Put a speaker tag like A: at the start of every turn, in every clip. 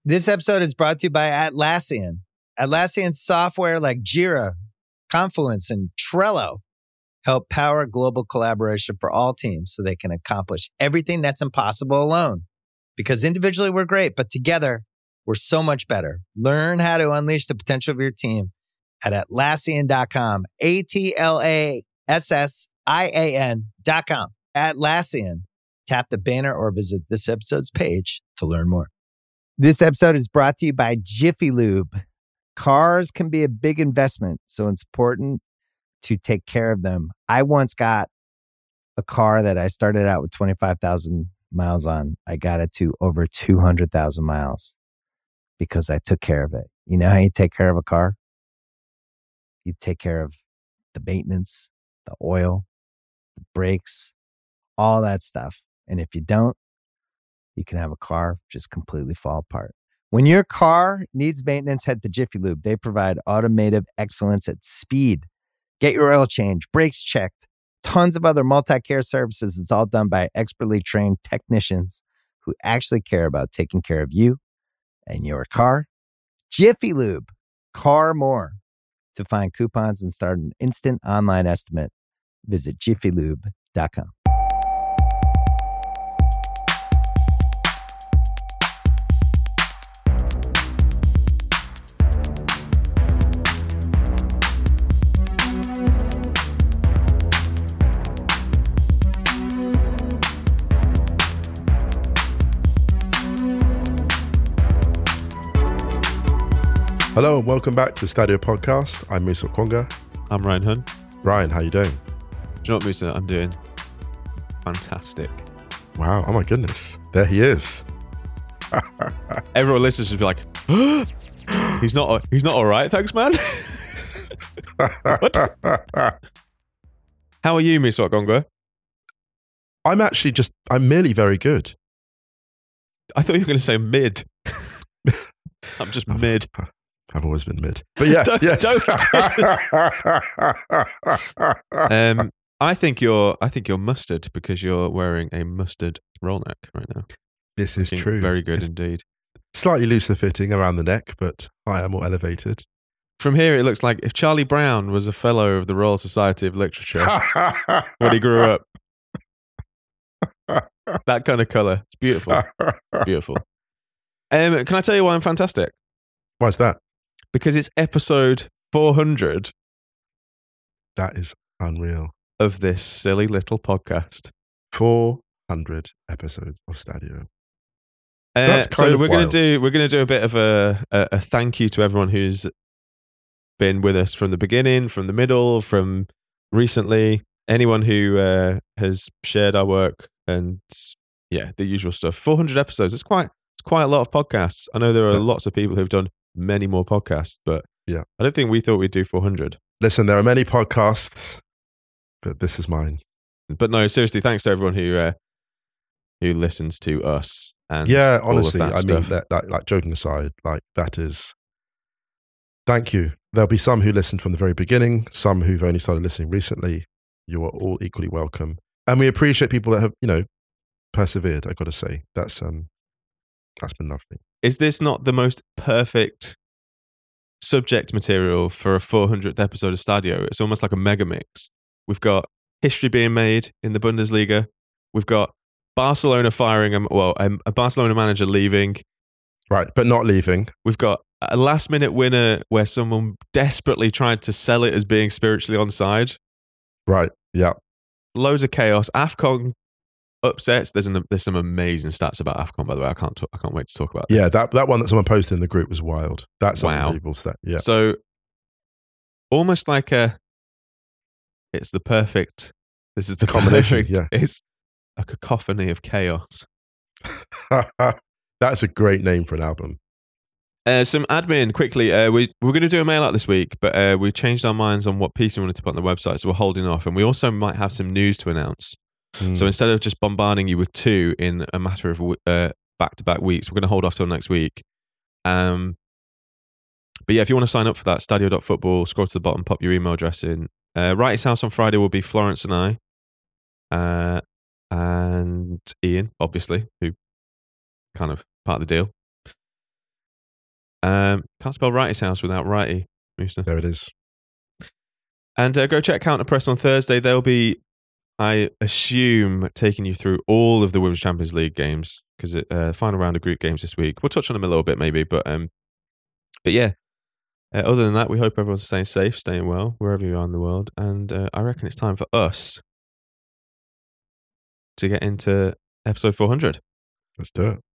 A: This episode is brought to you by Atlassian. Atlassian software like Jira, Confluence, and Trello help power global collaboration for all teams so they can accomplish everything that's impossible alone. Because individually we're great, but together we're so much better. Learn how to unleash the potential of your team at Atlassian.com. Atlassian.com. Atlassian. Tap the banner or visit this episode's page to learn more. This episode is brought to you by Jiffy Lube. Cars can be a big investment, so it's important to take care of them. I once got a car that I started out with 25,000 miles on. I got it to over 200,000 miles because I took care of it. You know how you take care of a car? You take care of the maintenance, the oil, the brakes, all that stuff. And if you don't, you can have a car just completely fall apart. When your car needs maintenance, head to Jiffy Lube. They provide automotive excellence at speed. Get your oil change, brakes checked, tons of other multi-care services. It's all done by expertly trained technicians who actually care about taking care of you and your car. Jiffy Lube, car more. To find coupons and start an instant online estimate, visit jiffylube.com.
B: Hello and welcome back to the Stadio Podcast. I'm Musa Okwonga.
C: I'm Ryan Hun.
B: Ryan, how you doing?
C: Do you know what, Musa? I'm doing fantastic.
B: Wow, oh my goodness. There he is.
C: Everyone listening should be like, he's not all right, thanks, man. What? How are you, Musa Okwonga?
B: I'm merely very good.
C: I thought you were going to say mid. I'm just mid.
B: I've always been mid. But yeah, yes.
C: I think you're mustard because you're wearing a mustard roll neck right now.
B: This is true.
C: Very good indeed.
B: Slightly looser fitting around the neck, but higher, more elevated.
C: From here, it looks like if Charlie Brown was a fellow of the Royal Society of Literature when he grew up. That kind of colour. It's beautiful. Beautiful. Can I tell you why I'm fantastic?
B: Why is that?
C: Because it's episode 400.
B: That is unreal.
C: Of this silly little podcast.
B: 400 episodes of Stadio.
C: So we're going to do a bit of a thank you to everyone who's been with us from the beginning, from the middle, from recently. Anyone who has shared our work and yeah, the usual stuff. 400 episodes. It's quite a lot of podcasts. I know there are lots of people who've done many more podcasts, but yeah, I don't think we thought we'd do 400.
B: Listen, there are many podcasts, but this is mine.
C: But no, seriously, thanks to everyone who listens to us. And
B: yeah,
C: all
B: honestly,
C: of that
B: I
C: stuff.
B: mean, like joking aside, like that is. Thank you. There'll be some who listened from the very beginning, some who've only started listening recently. You are all equally welcome, and we appreciate people that have, persevered. I've got to say that's been lovely.
C: Is this not the most perfect subject material for a 400th episode of Stadio? It's almost like a mega mix. We've got history being made in the Bundesliga. We've got Barcelona firing a Barcelona manager leaving.
B: Right, but not leaving.
C: We've got a last-minute winner where someone desperately tried to sell it as being spiritually onside.
B: Right, yeah.
C: Loads of chaos. AFCON upsets. There's some amazing stats about AFCON, by the way. I can't wait to talk about this.
B: Yeah, that one that someone posted in the group was wild. That's unbelievable stat. Yeah.
C: So almost like this is the
B: combination.
C: perfect,
B: Yeah.
C: It's a cacophony of chaos.
B: That's a great name for an album.
C: Some admin quickly. We're going to do a mail out this week, but we changed our minds on what piece we wanted to put on the website, so we're holding off. And we also might have some news to announce. So instead of just bombarding you with two in a matter of back-to-back weeks, we're going to hold off till next week. But yeah, if you want to sign up for that, stadio.football, scroll to the bottom, pop your email address in. Wrighty's House on Friday will be Florence and I, and Ian, obviously, who kind of part of the deal. Can't spell Righty's house without Righty, Musa.
B: There it is.
C: And go check Counter Press on Thursday. They'll be, I assume, taking you through all of the Women's Champions League games because final round of group games this week. We'll touch on them a little bit maybe, but yeah. Other than that, we hope everyone's staying safe, staying well, wherever you are in the world. And I reckon it's time for us to get into episode 400.
B: Let's do it.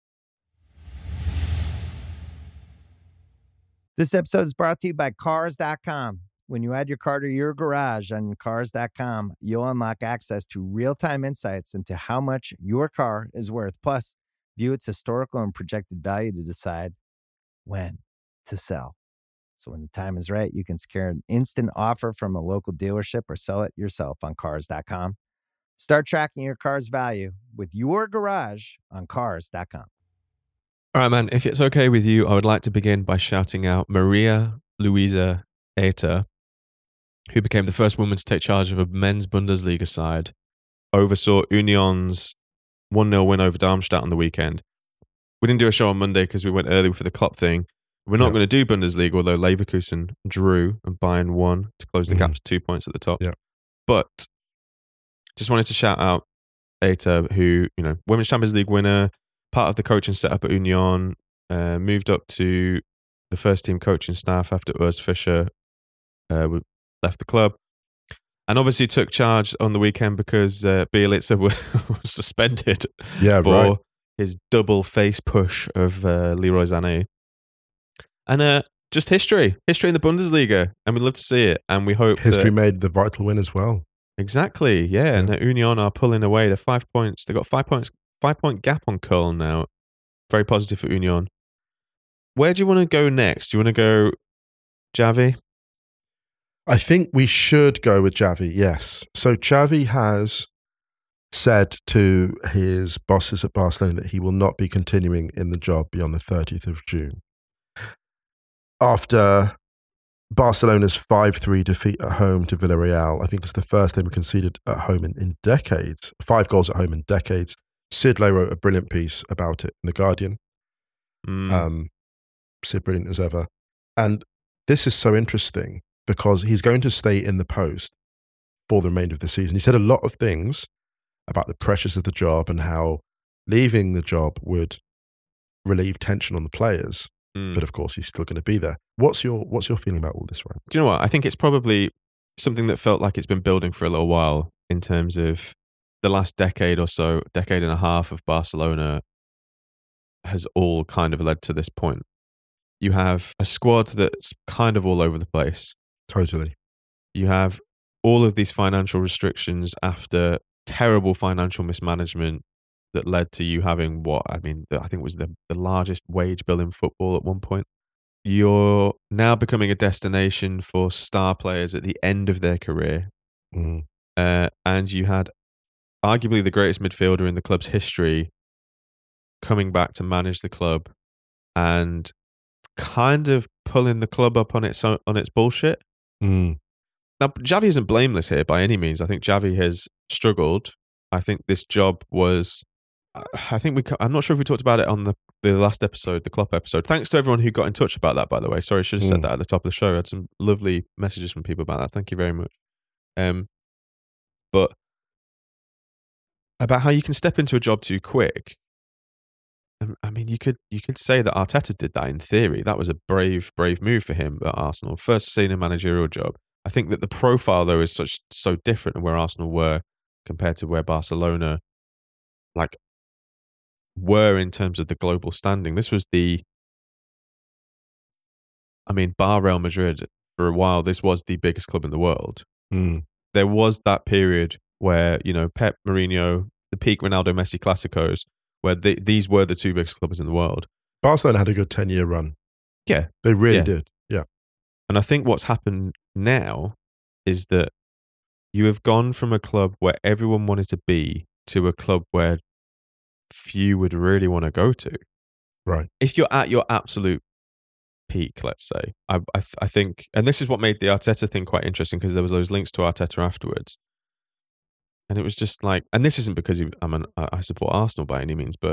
A: This episode is brought to you by Cars.com. When you add your car to your garage on Cars.com, you'll unlock access to real-time insights into how much your car is worth. Plus, view its historical and projected value to decide when to sell. So when the time is right, you can secure an instant offer from a local dealership or sell it yourself on Cars.com. Start tracking your car's value with your garage on Cars.com.
C: All right, man. If it's okay with you, I would like to begin by shouting out Maria Luisa Eta, who became the first woman to take charge of a men's Bundesliga side, oversaw Union's 1-0 win over Darmstadt on the weekend. We didn't do a show on Monday because we went early for the Klopp thing. We're not going to do Bundesliga, although Leverkusen drew and Bayern won to close the gap to 2 points at the top.
B: Yeah.
C: But just wanted to shout out Eta, who, Women's Champions League winner, part of the coaching setup at Union, moved up to the first team coaching staff after Urs Fischer left the club. And obviously took charge on the weekend because Bielitsa was suspended for his double face push of Leroy Sané. And just history in the Bundesliga, and we'd love to see it. And we hope
B: history made the vital win as well.
C: Exactly, yeah. And Union are pulling away. They're 5 points. They got 5 points, 5-point gap on Köln now. Very positive for Union. Where do you want to go next? Do you want to go Xavi?
B: I think we should go with Xavi. Yes. So Xavi has said to his bosses at Barcelona that he will not be continuing in the job beyond the 30th of June. After Barcelona's 5-3 defeat at home to Villarreal, I think it's the first they were conceded at home in decades. 5 goals at home in decades. Sid Lowe wrote a brilliant piece about it in The Guardian. Sid, brilliant as ever. And this is so interesting because he's going to stay in the post for the remainder of the season. He said a lot of things about the pressures of the job and how leaving the job would relieve tension on the players. But of course, he's still going to be there. What's your feeling about all this, Ryan?
C: Do you know what? I think it's probably something that felt like it's been building for a little while in terms of the last decade or so, decade and a half of Barcelona has all kind of led to this point. You have a squad that's kind of all over the place.
B: Totally.
C: You have all of these financial restrictions after terrible financial mismanagement that led to you having I think it was the largest wage bill in football at one point. You're now becoming a destination for star players at the end of their career. And you had arguably the greatest midfielder in the club's history coming back to manage the club and kind of pulling the club up on its bullshit. Now, Xavi isn't blameless here by any means. I think Xavi has struggled. I think this job was... I'm not sure if we talked about it on the last episode, the Klopp episode. Thanks to everyone who got in touch about that, by the way. Sorry, I should have said that at the top of the show. I had some lovely messages from people about that. Thank you very much. But about how you can step into a job too quick. I mean, you could say that Arteta did that in theory. That was a brave move for him at Arsenal. First senior managerial job. I think that the profile, though, is so different than where Arsenal were compared to where Barcelona were in terms of the global standing. This was bar Real Madrid, for a while, this was the biggest club in the world. There was that period where, Pep, Mourinho, the peak Ronaldo, Messi Clásicos, where these were the 2 biggest clubs in the world.
B: Barcelona had a good 10-year run.
C: Yeah.
B: They really did. Yeah.
C: And I think what's happened now is that you have gone from a club where everyone wanted to be to a club where few would really want to go to.
B: Right.
C: If you're at your absolute peak, let's say, I think, and this is what made the Arteta thing quite interesting because there was those links to Arteta afterwards. And it was just like, and this isn't because I support Arsenal by any means, but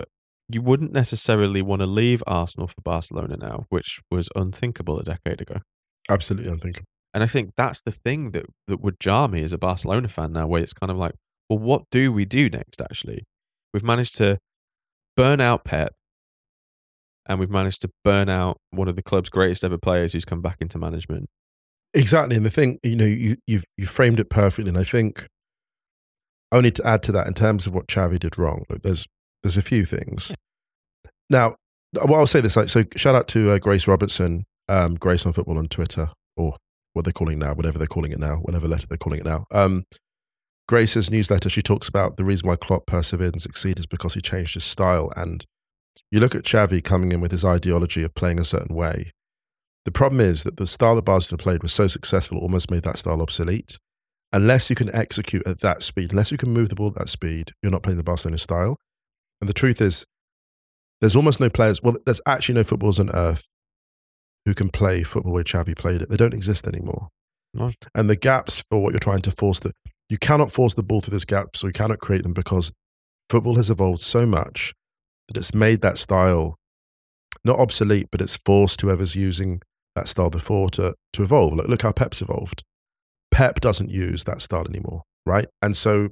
C: you wouldn't necessarily want to leave Arsenal for Barcelona now, which was unthinkable a decade ago.
B: Absolutely unthinkable.
C: And I think that's the thing that would jar me as a Barcelona fan now, where it's kind of like, well, what do we do next, actually? We've managed to burn out Pep, and we've managed to burn out one of the club's greatest ever players who's come back into management.
B: Exactly. And the thing, you've framed it perfectly. And I think only to add to that in terms of what Xavi did wrong, look, there's a few things. Now, well, I'll say this, so shout out to Grace Robertson, Grace on Football on Twitter, or what they're calling now, whatever they're calling it now, whatever letter they're calling it now. Grace's newsletter, she talks about the reason why Klopp persevered and succeeded is because he changed his style. And you look at Xavi coming in with his ideology of playing a certain way. The problem is that the style that Barcelona played was so successful, it almost made that style obsolete. Unless you can execute at that speed, unless you can move the ball at that speed, you're not playing the Barcelona style. And the truth is, there's almost no players, well, there's actually no footballers on earth who can play football where Xavi played it. They don't exist anymore.
C: Right.
B: And the gaps for what you're trying to force, you cannot force the ball through those gaps, or you cannot create them, because football has evolved so much that it's made that style not obsolete, but it's forced whoever's using that style before to evolve. Look how Pep's evolved. Pep doesn't use that style anymore, right? And so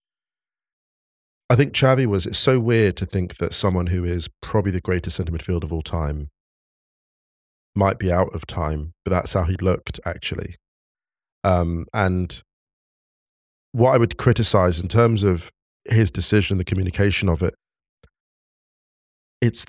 B: I think Xavi it's so weird to think that someone who is probably the greatest centre midfielder of all time might be out of time, but that's how he looked, actually. And what I would criticize in terms of his decision, the communication of it, it's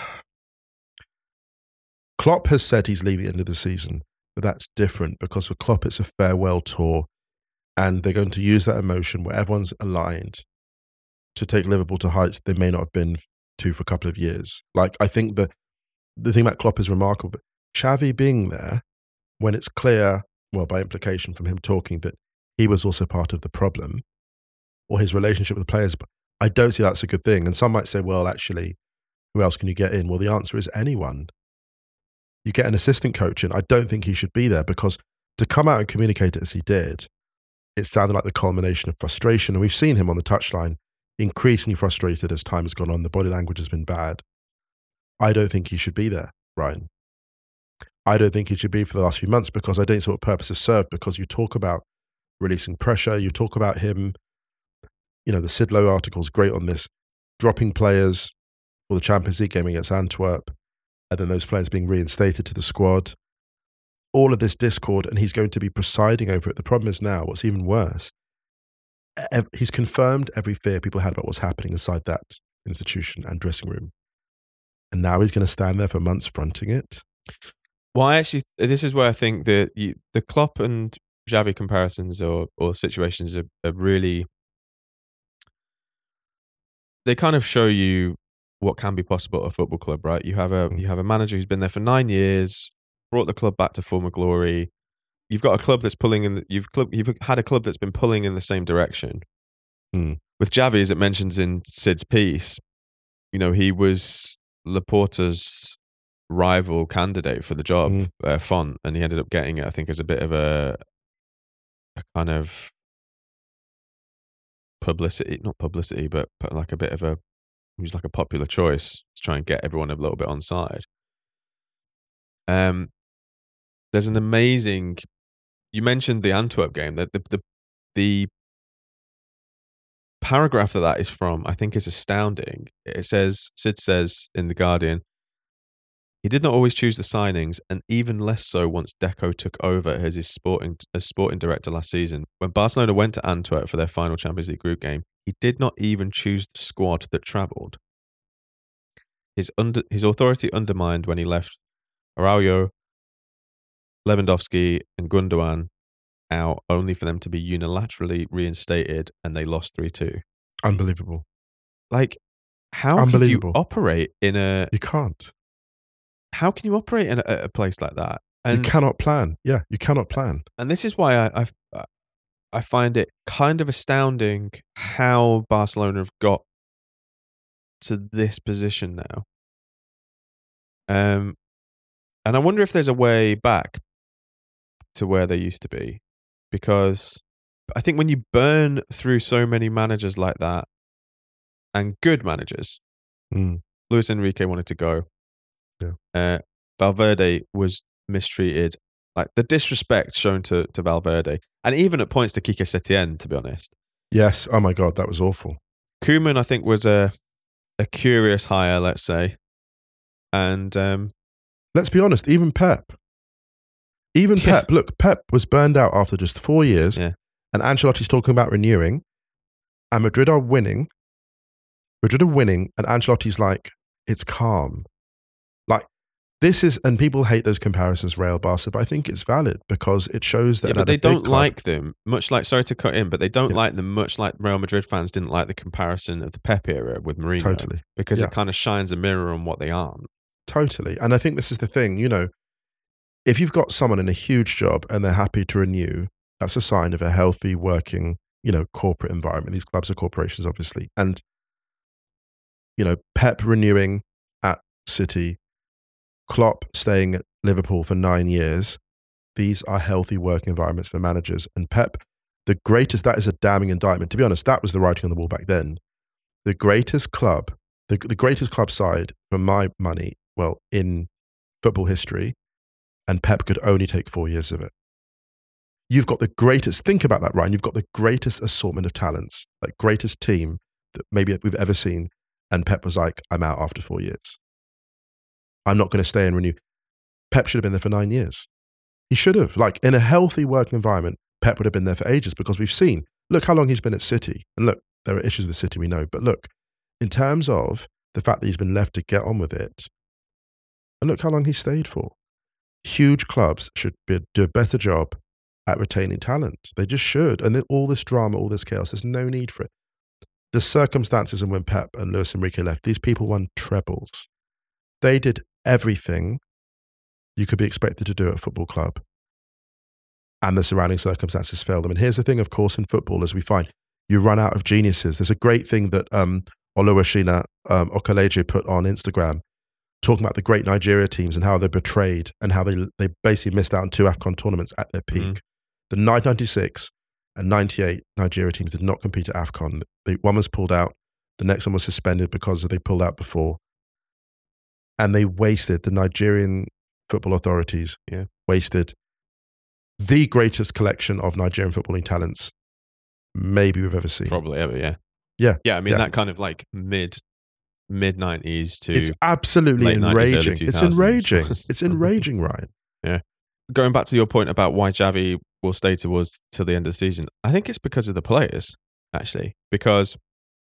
B: Klopp has said he's leaving at the end of the season, but that's different, because for Klopp it's a farewell tour, and they're going to use that emotion where everyone's aligned to take Liverpool to heights they may not have been to for a couple of years. Like, I think the thing about Klopp is remarkable, but Xavi being there, when it's clear, well, by implication from him talking, that he was also part of the problem, or his relationship with the players, but I don't see that's a good thing. And some might say, well, actually, who else can you get in? Well, the answer is anyone. You get an assistant coach in. I don't think he should be there, because to come out and communicate it as he did, it sounded like the culmination of frustration. And we've seen him on the touchline increasingly frustrated as time has gone on. The body language has been bad. I don't think he should be there, Ryan. I don't think he should be for the last few months, because I don't see what purpose is served, because you talk about releasing pressure, you talk about him, the Sid Lowe article is great on this, dropping players for the Champions League game against Antwerp, and then those players being reinstated to the squad. All of this discord, and he's going to be presiding over it. The problem is now, what's even worse, he's confirmed every fear people had about what's happening inside that institution and dressing room. And now he's going to stand there for months fronting it.
C: Well, this is where I think the Klopp and Xavi comparisons or situations are really, they kind of show you what can be possible at a football club, right? You have a manager who's been there for 9 years, brought the club back to former glory. You've got a club that's pulling in. You've had a club that's been pulling in the same direction. With Xavi, as it mentions in Sid's piece, he was Laporta's rival candidate for the job, Font, and he ended up getting it, I think, as a bit of a kind of publicity, not publicity, but like a bit of he was like a popular choice to try and get everyone a little bit on side. There's an amazing, you mentioned the Antwerp game, the paragraph that is from, I think, is astounding. It says, Sid says in The Guardian, he did not always choose the signings, and even less so once Deco took over as his sporting director last season. When Barcelona went to Antwerp for their final Champions League group game, he did not even choose the squad that travelled. His authority undermined when he left Araujo, Lewandowski and Gundogan out, only for them to be unilaterally reinstated, and they lost 3-2.
B: Unbelievable.
C: Like, how can you operate in a...
B: You can't.
C: How can you operate in a place like that? And
B: you cannot plan. Yeah, you cannot plan.
C: And this is why I find it kind of astounding how Barcelona have got to this position now. And I wonder if there's a way back to where they used to be, because I think when you burn through so many managers like that, and good managers, Luis Enrique wanted to go.
B: Yeah.
C: Valverde was mistreated. Like the disrespect shown to Valverde, and even at points to Quique Setién, to be honest.
B: Yes. Oh my God, that was awful.
C: Koeman, I think, was a curious hire, let's say. And
B: let's be honest, even Pep. Pep, look, Pep was burned out after just 4 years, and Ancelotti's talking about renewing, and Madrid are winning, and Ancelotti's like, it's calm. Like, this is, and people hate those comparisons, Real Barca, but I think it's valid because it shows that.
C: Yeah, but they don't like them, much like, sorry to cut in, but they don't like them much like Real Madrid fans didn't like the comparison of the Pep era with Mourinho.
B: Totally.
C: Because it kind of shines a mirror on what they aren't.
B: Totally. And I think this is the thing, you know, if you've got someone in a huge job and they're happy to renew, that's a sign of a healthy, working, you know, corporate environment. These clubs are corporations, obviously. And, you know, Pep renewing at City, Klopp staying at Liverpool for 9 years. These are healthy working environments for managers. And Pep, that is a damning indictment. To be honest, that was the writing on the wall back then. The greatest club, the greatest club side, for my money, well, in football history, and Pep could only take 4 years of it. You've got the greatest, think about that, Ryan, you've got the greatest assortment of talents, like greatest team that maybe we've ever seen, and Pep was like, I'm out after 4 years. I'm not going to stay and renew. Pep should have been there for 9 years. He should have. Like, in a healthy working environment, Pep would have been there for ages because we've seen, look how long he's been at City. And look, there are issues with City, we know, but look, in terms of the fact that he's been left to get on with it, and look how long he stayed for. Huge clubs should do a better job at retaining talent. They just should. And all this drama, all this chaos, there's no need for it. The circumstances and when Pep and Luis Enrique left, these people won trebles. They did everything you could be expected to do at a football club. And the surrounding circumstances failed them. And here's the thing, of course, in football, as we find, you run out of geniuses. There's a great thing that Oluwashina Okeleje put on Instagram, talking about the great Nigeria teams and how they're betrayed and how they basically missed out on 2 AFCON tournaments at their peak. Mm. The 1996 and 98 Nigeria teams did not compete at AFCON. One was pulled out. The next one was suspended because they pulled out before. And they wasted, the Nigerian football authorities wasted the greatest collection of Nigerian footballing talents maybe we've ever seen.
C: Probably ever, yeah.
B: Yeah.
C: Yeah, I mean, that kind of like mid-90s to
B: it's absolutely enraging.
C: 90s,
B: it's enraging. It's enraging, Ryan.
C: Yeah. Going back to your point about why Xavi will stay till the end of the season, I think it's because of the players, actually. Because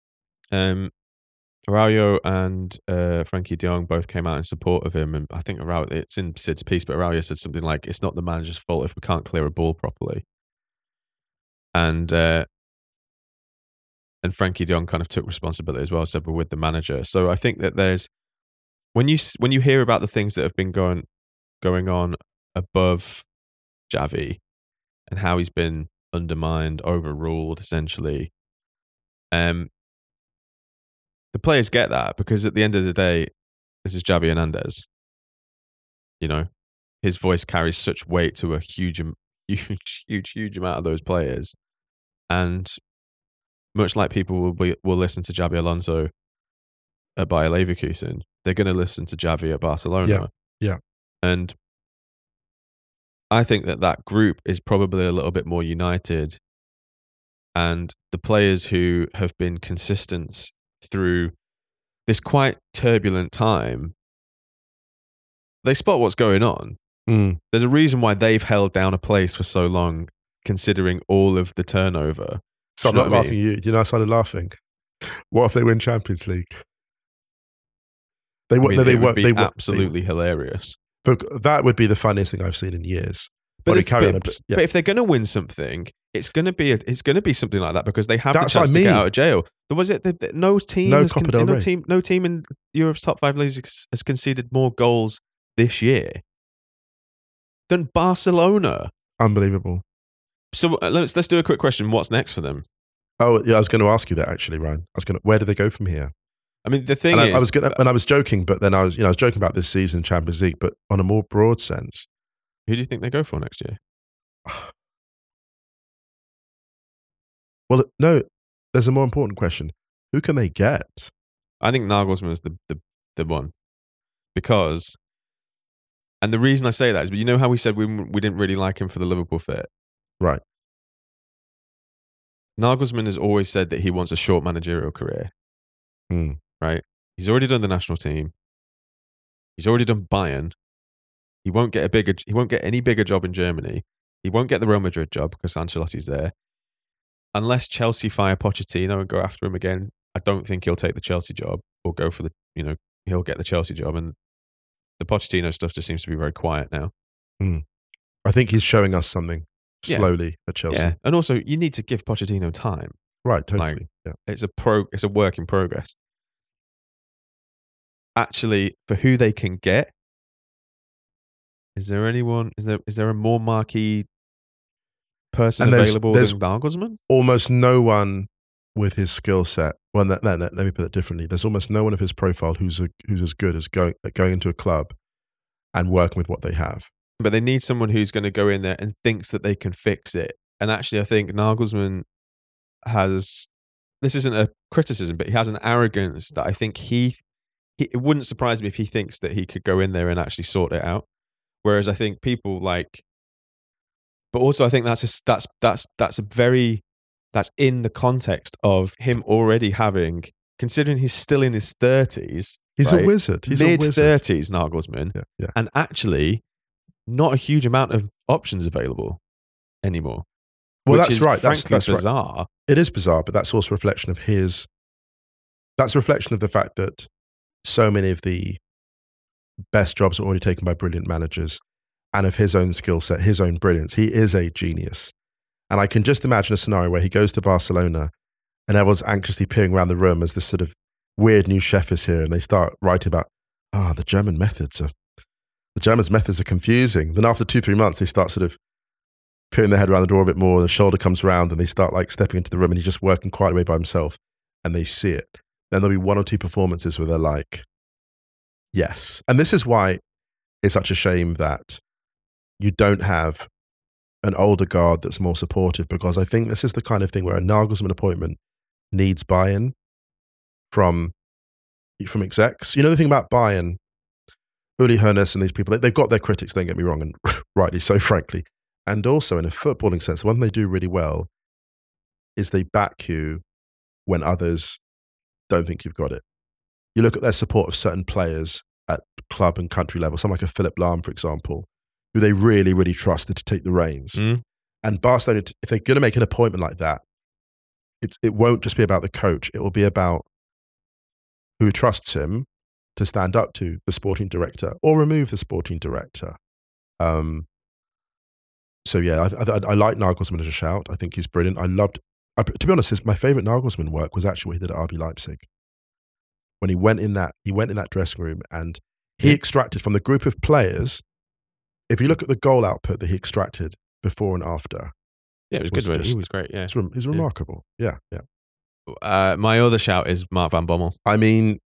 C: Araujo and Frankie de Jong both came out in support of him, and I think it's in Sid's piece, but Araujo said something like, it's not the manager's fault if we can't clear a ball properly. And Frankie de Jong kind of took responsibility as well, said we're with the manager. So I think that there's, when you hear about the things that have been going on above Xavi and how he's been undermined, overruled, essentially, the players get that because at the end of the day, this is Xavi Hernandez. You know, his voice carries such weight to a huge amount of those players, and much like people will listen to Xabi Alonso at Bayer Leverkusen, they're going to listen to Xavi at Barcelona.
B: Yeah.
C: And I think that group is probably a little bit more united, and the players who have been consistent through this quite turbulent time, they spot what's going on.
B: Mm.
C: There's a reason why they've held down a place for so long, considering all of the turnover.
B: So I'm not laughing at you. Do you know I started laughing? What if they win Champions League?
C: It would be absolutely hilarious.
B: But that would be the funniest thing I've seen in years. But
C: if they're going to win something, it's going to be something like that because they have the chance to get out of jail. Was it no team in Europe's top 5 leagues has conceded more goals this year than Barcelona?
B: Unbelievable.
C: So let's do a quick question. What's next for them?
B: Oh yeah, I was going to ask you that actually, Ryan. Where do they go from here?
C: I mean, the thing is,
B: I was joking, but then I was joking about this season Champions League, but on a more broad sense,
C: who do you think they go for next year?
B: Well, no, there's a more important question. Who can they get?
C: I think Nagelsmann is the the one. Because, and the reason I say that is, you know how we said we didn't really like him for the Liverpool fit?
B: Right.
C: Nagelsmann has always said that he wants a short managerial career. Right? He's already done the national team. He's already done Bayern. He won't get any bigger job in Germany. He won't get the Real Madrid job because Ancelotti's there. Unless Chelsea fire Pochettino and go after him again, I don't think he'll take the Chelsea job or go for he'll get the Chelsea job. And the Pochettino stuff just seems to be very quiet now.
B: I think he's showing us something slowly at Chelsea.
C: Yeah, and also you need to give Pochettino time.
B: Right, totally.
C: It's a work in progress. Actually, for who they can get, is there a more marquee person available than Nagelsmann?
B: Almost no one with his skill set. Well, let me put it differently. There's almost no one of his profile who's as good as going into a club and working with what they have.
C: But they need someone who's going to go in there and thinks that they can fix it. And actually, I think Nagelsmann has, this isn't a criticism, but he has an arrogance that I think it wouldn't surprise me if he thinks that he could go in there and actually sort it out. Whereas I think people but also I think that's in the context of him already having, considering he's still in his 30s.
B: He's a wizard. He's
C: mid-30s, Nagelsmann.
B: Yeah.
C: And actually, not a huge amount of options available anymore.
B: Well, that's right. That's
C: bizarre.
B: Right. It is bizarre, but that's also a reflection of that's a reflection of the fact that so many of the best jobs are already taken by brilliant managers, and of his own skill set, his own brilliance. He is a genius. And I can just imagine a scenario where he goes to Barcelona and everyone's anxiously peering around the room as this sort of weird new chef is here, and they start writing about, the Germans' methods are confusing. Then after 2-3 months, they start sort of peering their head around the door a bit more, and the shoulder comes around, and they start stepping into the room, and he's just working quietly away by himself, and they see it. Then there'll be 1 or 2 performances where they're like, yes. And this is why it's such a shame that you don't have an older guard that's more supportive, because I think this is the kind of thing where a Nagelsmann appointment needs buy-in from execs. You know the thing about Bayern, Uli Hoeneß and these people, they've got their critics, don't get me wrong, and rightly so, frankly. And also in a footballing sense, the one thing they do really well is they back you when others don't think you've got it. You look at their support of certain players at club and country level, someone like a Philipp Lahm, for example, who they really, really trusted to take the reins. And Barcelona, if they're going to make an appointment like that, it won't just be about the coach. It will be about who trusts him to stand up to the sporting director or remove the sporting director. So yeah, I like Nagelsmann as a shout. I think he's brilliant. To be honest, my favorite Nagelsmann work was actually what he did at RB Leipzig. When he went in that dressing room and he extracted from the group of players. If you look at the goal output that he extracted before and after,
C: it was good. He was great. Yeah,
B: he's remarkable. Yeah.
C: My other shout is Mark van Bommel.
B: I mean,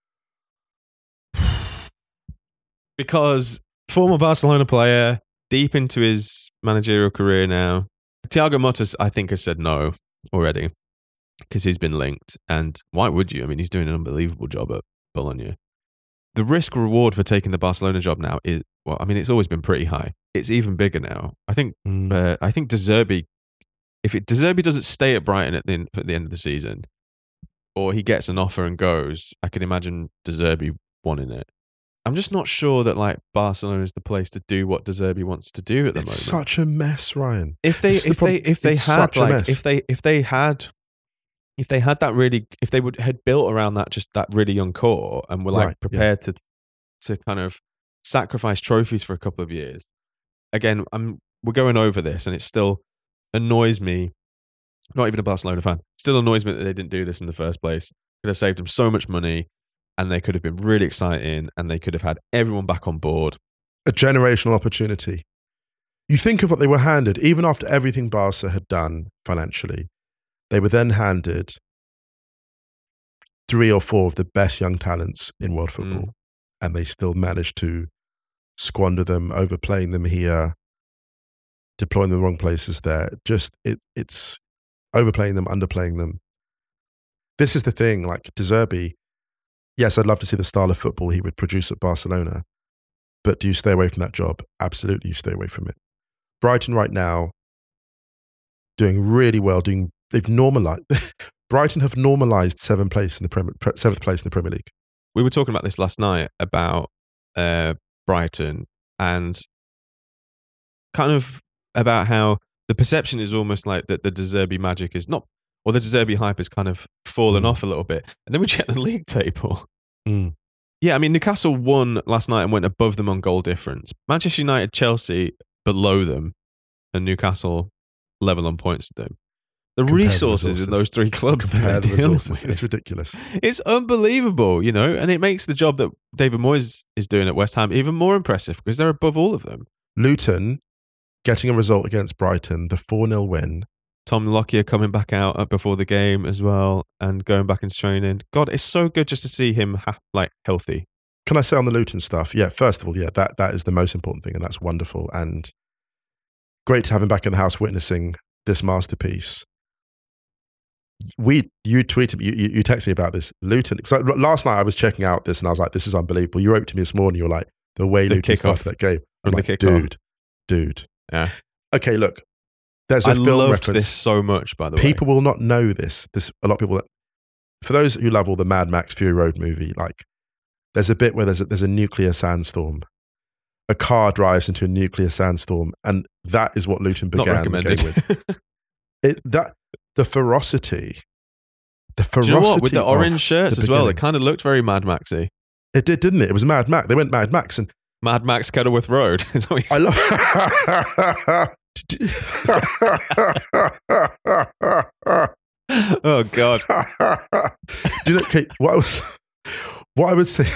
C: because former Barcelona player, deep into his managerial career now. Thiago Motta, I think, has said no already because he's been linked. And why would you? I mean, he's doing an unbelievable job at Bologna. The risk reward for taking the Barcelona job now is, well, I mean, it's always been pretty high. It's even bigger now. I think De Zerbi, De Zerbi doesn't stay at Brighton at the end of the season, or he gets an offer and goes, I can imagine De Zerbi wanting it. I'm just not sure that Barcelona is the place to do what De Zerbi wants to do at the moment.
B: It's such a mess, Ryan.
C: If they had built around that really young core and were prepared to kind of sacrifice trophies for a couple of years. Again, we're going over this, and it still annoys me. Not even a Barcelona fan. Still annoys me that they didn't do this in the first place. Could have saved them so much money, and they could have been really exciting, and they could have had everyone back on board.
B: A generational opportunity. You think of what they were handed, even after everything Barca had done financially. They were then handed 3 or 4 of the best young talents in world football, and they still managed to squander them, overplaying them here, deploying them in the wrong places there. Just, it's overplaying them, underplaying them. This is the thing, De Zerbi, yes, I'd love to see the style of football he would produce at Barcelona. But do you stay away from that job? Absolutely, you stay away from it. Brighton right now, doing really well. They've normalized. Brighton have normalized seventh place in the Premier League.
C: We were talking about this last night about Brighton and kind of about how the perception is almost like that the De Zerbi magic is not, or the De Zerbi hype has kind of fallen off a little bit. And then we check the league table. Yeah, I mean, Newcastle won last night and went above them on goal difference. Manchester United, Chelsea below them, and Newcastle level on points with them. The resources in those three clubs that they're dealing with.
B: It's ridiculous.
C: It's unbelievable, you know, and it makes the job that David Moyes is doing at West Ham even more impressive because they're above all of them.
B: Luton getting a result against Brighton, the 4-0 win.
C: Tom Lockyer coming back out before the game as well and going back into training. God, it's so good just to see him healthy.
B: Can I say on the Luton stuff? Yeah, first of all, yeah, that is the most important thing and that's wonderful and great to have him back in the house witnessing this masterpiece. You tweeted me, you texted me about this. Luton, because last night I was checking out this and I was like, this is unbelievable. You wrote to me this morning, you were like, the way Luton started that game. I'm like, dude.
C: Yeah.
B: Okay, look. There's a
C: I
B: film
C: loved
B: reference.
C: this so much, by the way.
B: People will not know this. A lot of people, for those who love all the Mad Max Fury Road movie, like there's a bit where there's a nuclear sandstorm. A car drives into a nuclear sandstorm, and that is what Luton began the game with. The ferocity.
C: Do you know what? With the orange shirts as well, it kind of looked very Mad Maxy.
B: It did, didn't it? It was Mad Max. They went Mad Max and
C: Mad Max Kenilworth Road.
B: I love.
C: Oh God!
B: Do you know, Kate, what I would say?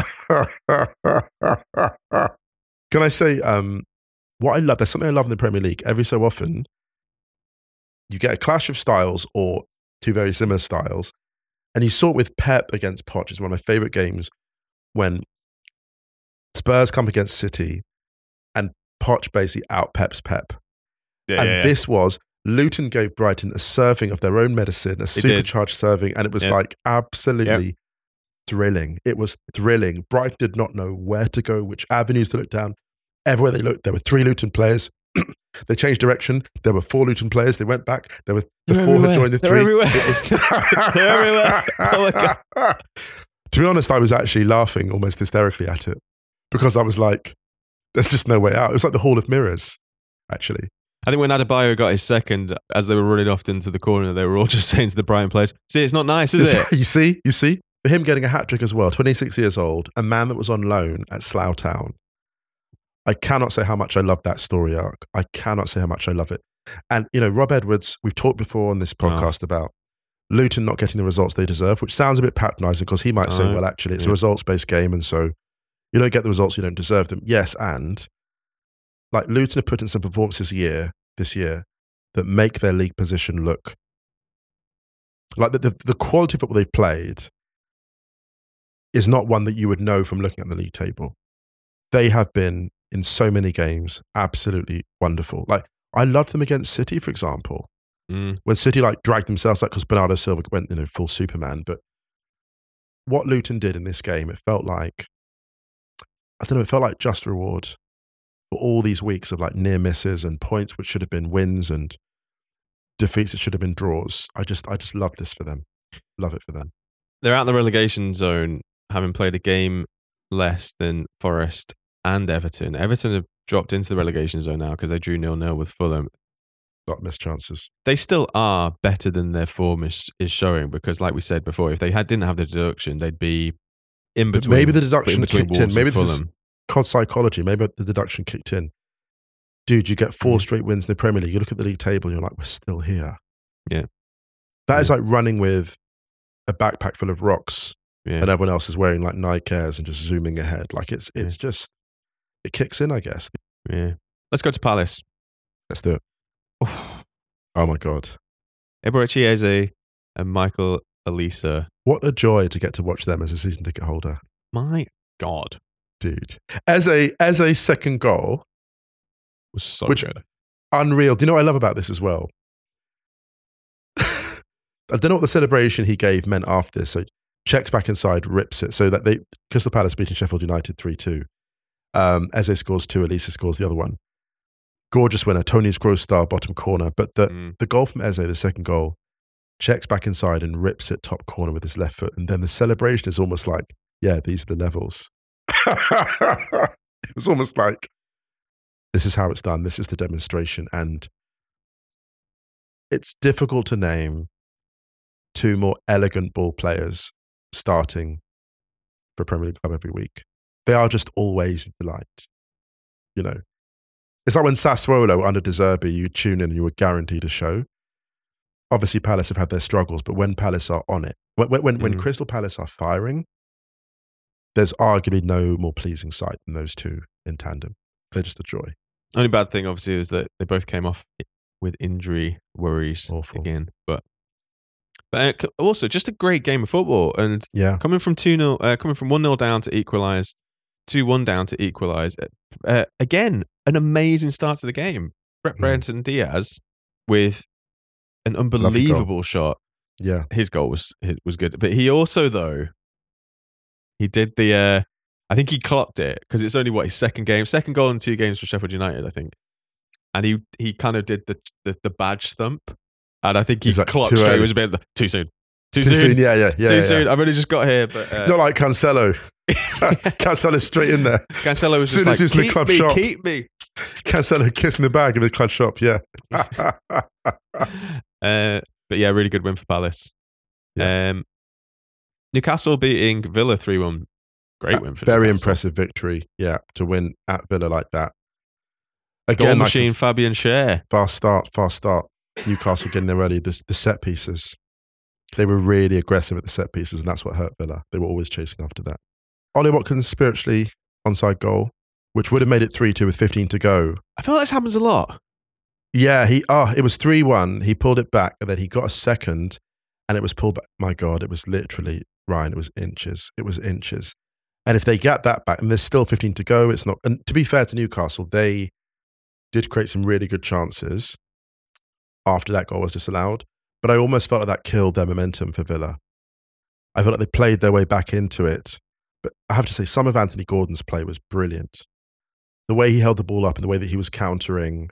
B: Can I say what I love? There's something I love in the Premier League. Every so often, you get a clash of styles or two very similar styles, and you saw it with Pep against Poch. It's one of my favourite games when Spurs come against City, and Poch basically out Peps Pep. This was, Luton gave Brighton a serving of their own medicine, a supercharged serving, and it was like absolutely thrilling. It was thrilling. Brighton did not know where to go, which avenues to look down. Everywhere they looked, there were 3 Luton players. They changed direction. There were 4 Luton players. They went back. There were the 4 had joined the 3.
C: They're everywhere. Oh my God.
B: To be honest, I was actually laughing almost hysterically at it because I was like, there's just no way out. It was like the Hall of Mirrors, actually.
C: I think when Adebayo got his second, as they were running off into the corner, they were all just saying to the Brighton players, see, it's not nice, is it?
B: You see? For him getting a hat-trick as well, 26 years old, a man that was on loan at Slough Town. I cannot say how much I love that story arc. I cannot say how much I love it. And, you know, Rob Edwards, we've talked before on this podcast about Luton not getting the results they deserve, which sounds a bit patronising because he might say, well, actually, it's a results-based game and so you don't get the results, you don't deserve them. Yes, and like Luton have put in some performances this year that make their league position look like the quality of football they've played is not one that you would know from looking at the league table. They have been in so many games absolutely wonderful. Like I loved them against City, for example, when City like dragged themselves because Bernardo Silva went full Superman. But what Luton did in this game, it felt like just reward for all these weeks of like near misses and points which should have been wins and defeats that should have been draws. I just love this for them. Love it for them.
C: They're out in the relegation zone, having played a game less than Forest and Everton. Everton have dropped into the relegation zone now because they drew 0-0 with Fulham.
B: Got missed chances.
C: They still are better than their form is showing because, like we said before, if they didn't have the deduction, they'd be in between.
B: Maybe the deduction kicked in. Maybe this is COD psychology. Maybe the deduction kicked in. Dude, you get 4 straight wins in the Premier League. You look at the league table and you're like, we're still here.
C: Yeah.
B: That is like running with a backpack full of rocks and everyone else is wearing like Nike Airs and just zooming ahead. Like it's just, it kicks in, I guess.
C: Yeah. Let's go to Palace.
B: Let's do it. Oh my God.
C: Eberechi Eze and Michael Elisa.
B: What a joy to get to watch them as a season ticket holder.
C: My God.
B: Dude. As a second goal.
C: Was so good.
B: Unreal. Do you know what I love about this as well? I don't know what the celebration he gave meant after this. So checks back inside, rips it. So that Crystal Palace beating Sheffield United 3-2. Eze scores 2, Elisa scores the other one. Gorgeous winner, Tony's Gross style, bottom corner. But the goal from Eze, the second goal, checks back inside and rips it top corner with his left foot. And then the celebration is almost like, yeah, these are the levels. It was almost like, this is how it's done. This is the demonstration. And it's difficult to name 2 more elegant ball players starting for a Premier League club every week. They are just always a delight. You know, it's like when Sassuolo under De Zerbi, you tune in and you were guaranteed a show. Obviously, Palace have had their struggles, but when Palace are on it, when Crystal Palace are firing, there's arguably no more pleasing sight than those 2 in tandem. They're just a joy.
C: Only bad thing, obviously, is that they both came off with injury worries again. But also, just a great game of football. And coming from 1-0 down to equalise, 2-1 down to equalise. Again, an amazing start to the game. Brenton Diaz with an unbelievable shot.
B: Yeah,
C: his goal was good. But he also, though, he did the. I think he clocked it because it's only his second goal in 2 games for Sheffield United, I think. And he kind of did the badge thump, and I think he clocked straight. It was a bit too soon. Too soon.
B: Yeah.
C: Too soon. I've only just got here, but
B: not like Cancelo. Cancelo's straight in there.
C: Cancelo was just like, keep me.
B: Cancelo kissing the bag in the club shop. Yeah.
C: But yeah, really good win for Palace. Yeah. Newcastle beating Villa 3-1. Great win for Newcastle.
B: Very impressive victory. Yeah, to win at Villa like that.
C: Again, goal machine, Fabian Schär.
B: Fast start. Newcastle getting there early. The set pieces. They were really aggressive at the set pieces, and that's what hurt Villa. They were always chasing after that. Ollie Watkins spiritually onside goal, which would have made it 3-2 with 15 to go.
C: I feel like this happens a lot.
B: Yeah, it was 3-1. He pulled it back, and then he got a second, and it was pulled back. My God, it was literally, Ryan, it was inches. And if they get that back, and there's still 15 to go, it's not. And to be fair to Newcastle, they did create some really good chances after that goal was disallowed. But I almost felt like that killed their momentum for Villa. I felt like they played their way back into it. But I have to say, some of Anthony Gordon's play was brilliant. The way he held the ball up and the way that he was countering,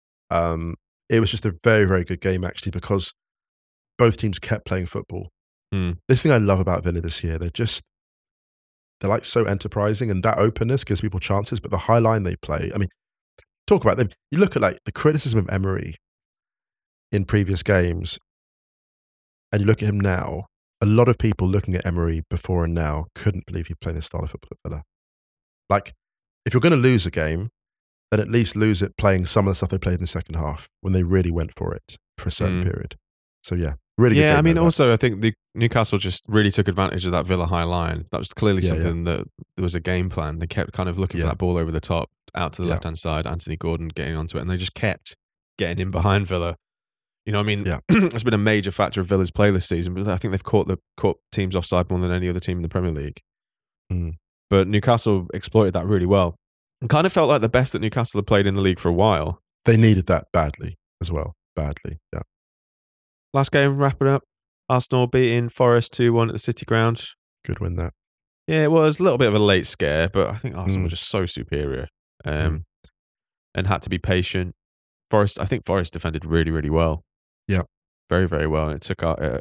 B: it was just a very, very good game, actually, because both teams kept playing football. This thing I love about Villa this year, they're like so enterprising, and that openness gives people chances, but the high line they play, I mean, talk about them. You look at like the criticism of Emery in previous games, and you look at him now, a lot of people looking at Emery before and now couldn't believe he played a style of football at Villa. Like, if you're going to lose a game, then at least lose it playing some of the stuff they played in the second half when they really went for it for a certain period. So yeah, really good game.
C: Yeah, I mean, also, I think the Newcastle just really took advantage of that Villa high line. That was clearly something that there was a game plan. They kept kind of looking for that ball over the top, out to the left-hand side, Anthony Gordon getting onto it, and they just kept getting in behind Villa. You know what I mean? It's been a major factor of Villa's play this season, but I think they've caught teams offside more than any other team in the Premier League. But Newcastle exploited that really well. And kind of felt like the best that Newcastle had played in the league for a while.
B: They needed that badly as well. Badly, yeah.
C: Last game, wrapping up. Arsenal beating Forest 2-1 at the City Ground.
B: Good win, that.
C: Yeah, it was a little bit of a late scare, but I think Arsenal were just so superior and had to be patient. I think Forest defended really, really well.
B: Yeah.
C: Very, very well. It took a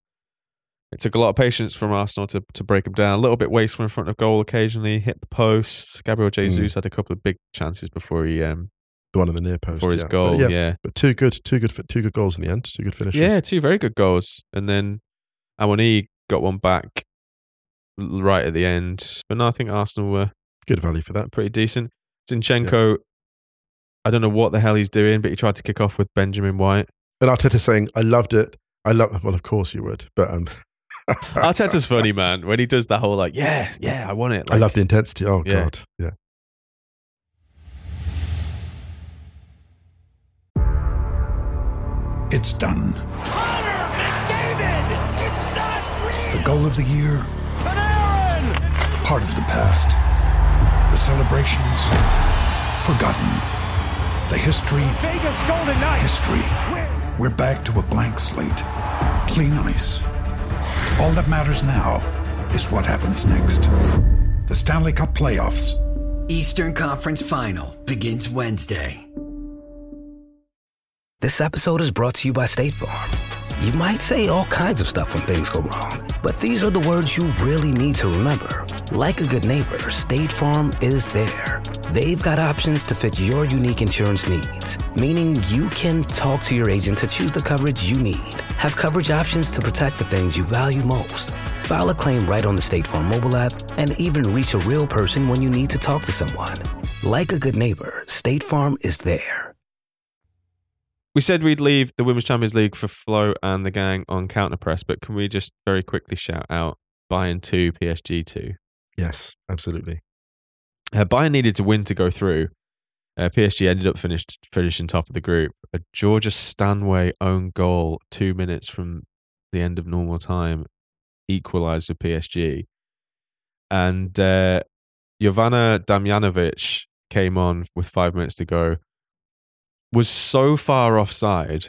C: lot of patience from Arsenal to break them down. A little bit wasteful in front of goal occasionally, hit the post. Gabriel Jesus had a couple of big chances before he
B: the one in the near post
C: for his goal.
B: But two good goals in the end. 2 good finishes.
C: Yeah, 2 very good goals. And then Awoniyi got one back right at the end. But no, I think Arsenal were
B: good value for that.
C: Pretty decent. Zinchenko, I don't know what the hell he's doing, but he tried to kick off with Benjamin White.
B: And Arteta saying, I loved it. Well, of course you would. But
C: Arteta's funny, man. When he does that whole yeah, I want it.
B: I love the intensity. Oh, yeah. God. Yeah.
D: It's done.
E: Connor McDavid! It's not real!
D: The goal of the year.
E: Panarin!
D: Part of the past. The celebrations. Forgotten. The history.
E: Vegas Golden Knights.
D: History. We're back to a blank slate. Clean ice. All that matters now is what happens next. The Stanley Cup Playoffs.
F: Eastern Conference Final begins Wednesday. This episode is brought to you by State Farm. You might say all kinds of stuff when things go wrong, but these are the words you really need to remember. Like a good neighbor, State Farm is there. They've got options to fit your unique insurance needs, meaning you can talk to your agent to choose the coverage you need, have coverage options to protect the things you value most, file a claim right on the State Farm mobile app, and even reach a real person when you need to talk to someone. Like a good neighbor, State Farm is there.
C: We said we'd leave the Women's Champions League for Flo and the gang on Counter Press, but can we just very quickly shout out Bayern 2, PSG 2?
B: Yes, absolutely.
C: Bayern needed to win to go through. PSG ended up finishing top of the group. A Georgia Stanway own goal 2 minutes from the end of normal time equalised for PSG. And Jovana Damjanovic came on with 5 minutes to go. Was so far offside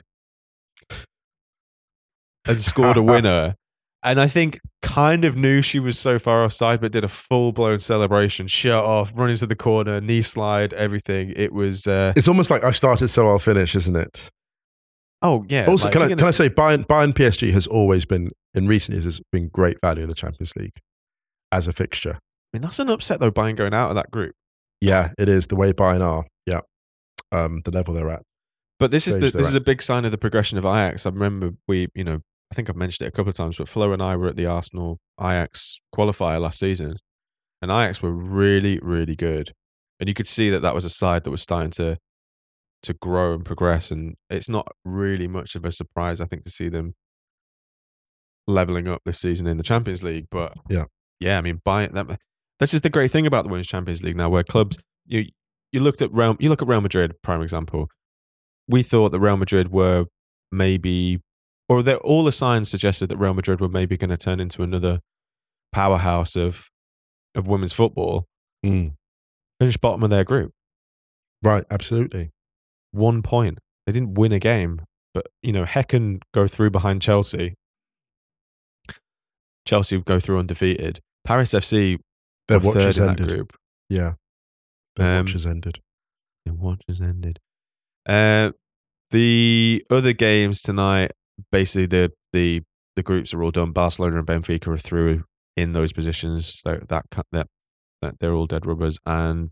C: and scored a winner. And I think kind of knew she was so far offside, but did a full-blown celebration, shirt off, run into the corner, knee slide, everything. It was...
B: it's almost like I've started, so I'll finish, isn't it?
C: Oh, yeah.
B: Also, can I say, Bayern PSG has always been, in recent years, has been great value in the Champions League as a fixture.
C: I mean, that's an upset, though, Bayern going out of that group.
B: Yeah, it is, the way Bayern are. Yeah. The level they're at.
C: But this is a big sign of the progression of Ajax. I remember I think I've mentioned it a couple of times, but Flo and I were at the Arsenal Ajax qualifier last season, and Ajax were really, really good. And you could see that was a side that was starting to grow and progress. And it's not really much of a surprise, I think, to see them leveling up this season in the Champions League. But yeah, I mean, that's just the great thing about the Women's Champions League now, where clubs you look at Real Madrid, prime example. We thought that Real Madrid were maybe, or that all the signs suggested that Real Madrid were maybe going to turn into another powerhouse of women's football. Finished bottom of their group.
B: Right, absolutely.
C: 1 point. They didn't win a game, but Häcken go through behind Chelsea. Chelsea go through undefeated. Paris FC
B: their
C: were
B: watch has
C: third in
B: ended.
C: that group.
B: Yeah. Their watch has ended.
C: The watch has ended. The other games tonight, basically the groups are all done. Barcelona and Benfica are through in those positions. That they're all dead rubbers. And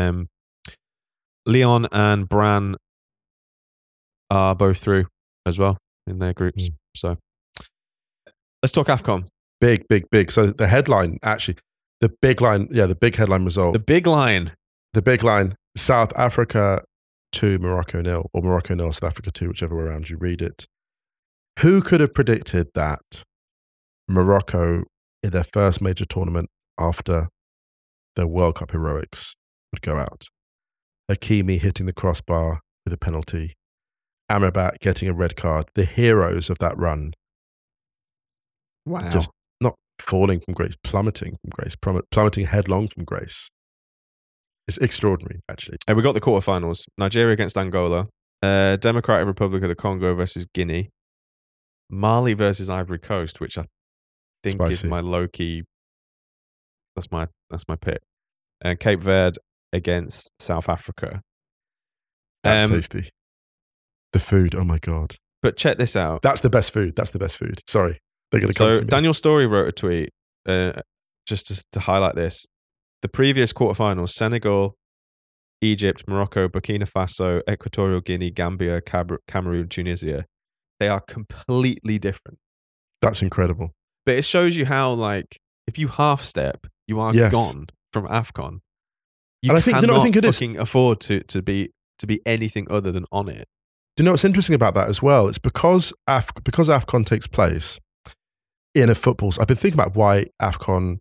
C: Lyon and Bran are both through as well in their groups. So let's talk AFCON.
B: Big. So the headline, actually, the big headline result.
C: The big line.
B: South Africa 2, Morocco 0, or Morocco 0, South Africa 2, whichever way around you read it. Who could have predicted that Morocco, in their first major tournament after their World Cup heroics, would go out? Hakimi hitting the crossbar with a penalty. Amrabat getting a red card. The heroes of that run.
C: Wow.
B: Just not falling from grace, plummeting from grace, plummeting headlong from grace. It's extraordinary, actually.
C: And we got the quarterfinals. Nigeria against Angola. Democratic Republic of the Congo versus Guinea. Mali versus Ivory Coast, which I think is my low-key... That's my pick. And Cape Verde against South Africa.
B: That's tasty. The food, oh my God.
C: But check this out.
B: That's the best food. Sorry. They're going to come for me.
C: Daniel Story wrote a tweet just to highlight this. The previous quarterfinals, Senegal, Egypt, Morocco, Burkina Faso, Equatorial Guinea, Gambia, Cameroon, Tunisia, they are completely different.
B: That's incredible.
C: But it shows you how, like, if you half step, you are gone from AFCON. I think fucking afford to be anything other than on it.
B: Do you know what's interesting about that as well? It's because AFCON takes place in a football. I've been thinking about why AFCON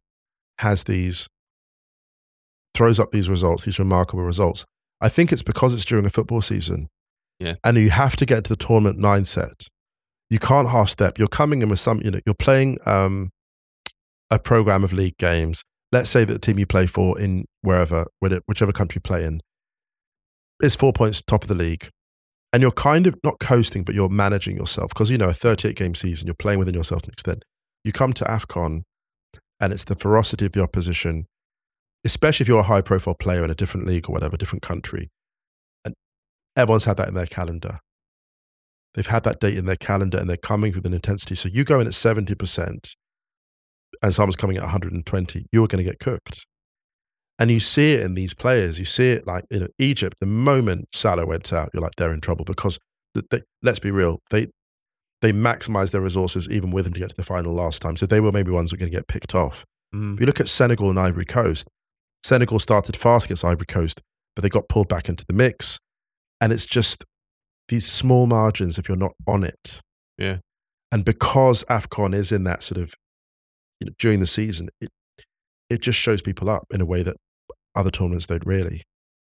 B: throws up these results, these remarkable results. I think it's because it's during a football season.
C: Yeah.
B: And you have to get to the tournament mindset. You can't half step. You're coming in with you're playing a program of league games. Let's say that the team you play for in whichever country you play in is 4 points top of the league. And you're kind of not coasting, but you're managing yourself because, a 38 game season, you're playing within yourself to an extent. You come to AFCON and it's the ferocity of the opposition, especially if you're a high-profile player in a different league or whatever, different country. And everyone's had that in their calendar. They've had that date in their calendar, and they're coming with an intensity. So you go in at 70%, and someone's coming at 120, you're going to get cooked. And you see it in these players. You see it like in Egypt. The moment Salah went out, you're like, they're in trouble because, let's be real, they maximized their resources even with him to get to the final last time. So they were maybe ones that were going to get picked off. If you look at Senegal and Ivory Coast, Senegal started fast against Ivory Coast, but they got pulled back into the mix. And it's just these small margins if you're not on it.
C: Yeah.
B: And because AFCON is in that sort of, during the season, it just shows people up in a way that other tournaments don't really.